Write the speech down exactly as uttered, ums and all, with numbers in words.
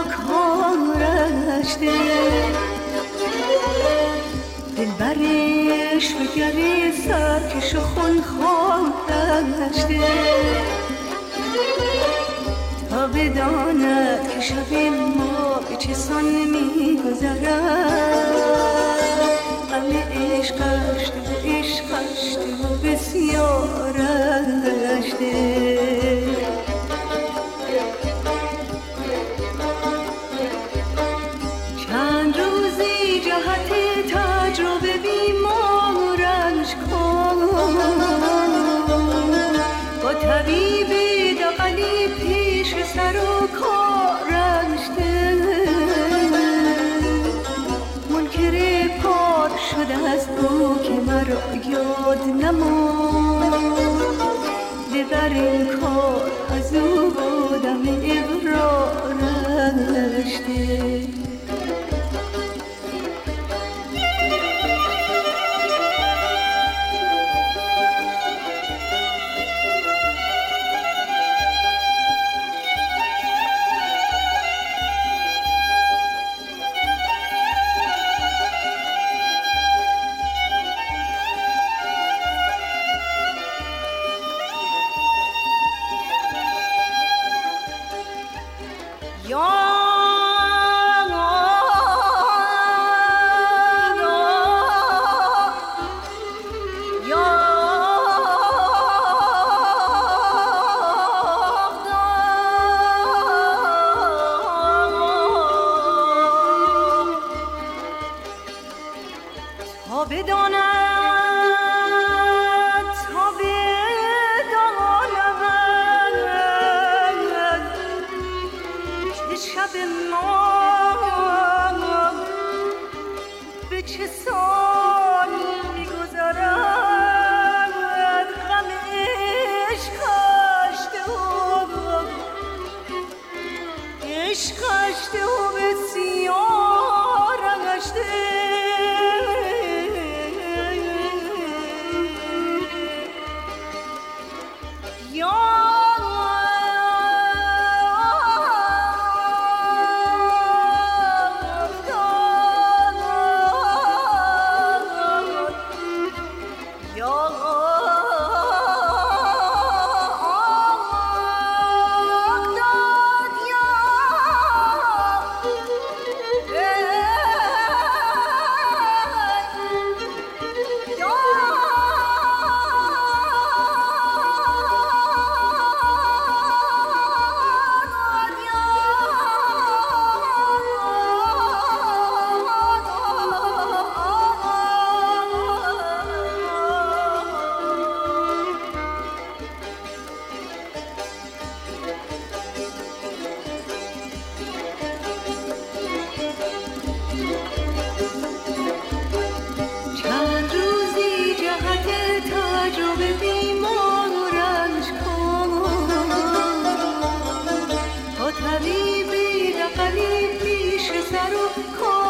کارش ده دلبرش بگری سرکش خون خواهش ده تا بداند که شب ما به چه سان می‌گذرد غم عشقش ده عشقش ده بسیارش ده چند روزی جهت تجربه بیمارش کن با طبیب دقلی پیش سر و کارش ده منکر پاک شده از او که مرا یاد نماند ببر این کار از او بودم اقرارش ده تا بداند تا بداند که شب ما به چه سال می‌گذرد غم عشقش ده عشقش ده بسیارش ده طبیبی دقلی پیش سر و